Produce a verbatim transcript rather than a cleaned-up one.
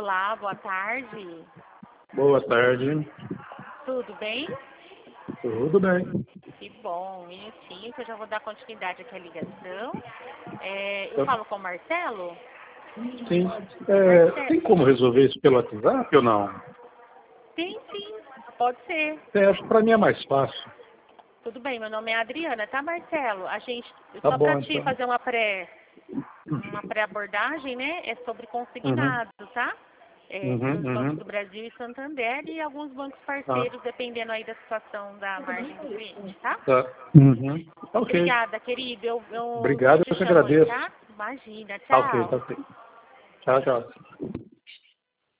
Olá, boa tarde. Boa tarde. Tudo bem? Tudo bem. Que bom, um minutinho que eu já vou dar continuidade aqui à ligação. É, eu Eu- falo com o Marcelo? Sim. É, Marcelo? tem como resolver isso pelo WhatsApp ou não? Sim, sim, pode ser. É, acho que para mim é mais fácil. Tudo bem, meu nome é Adriana, tá, Marcelo? A gente, Tá só para bom, te então. fazer uma pré, uma pré-abordagem, né? É sobre Uhum. consignado, tá? É, Uhum, nos bancos uhum. do Brasil e Santander e alguns bancos Ah, parceiros, dependendo aí da situação da margem do cliente, tá? tá. Uhum. Ok. Obrigada, querido. Eu, eu, eu Obrigado, te eu que chamo aí, agradeço. tá? Imagina. Tá ok, Tchau. tá ok. Tchau, tchau.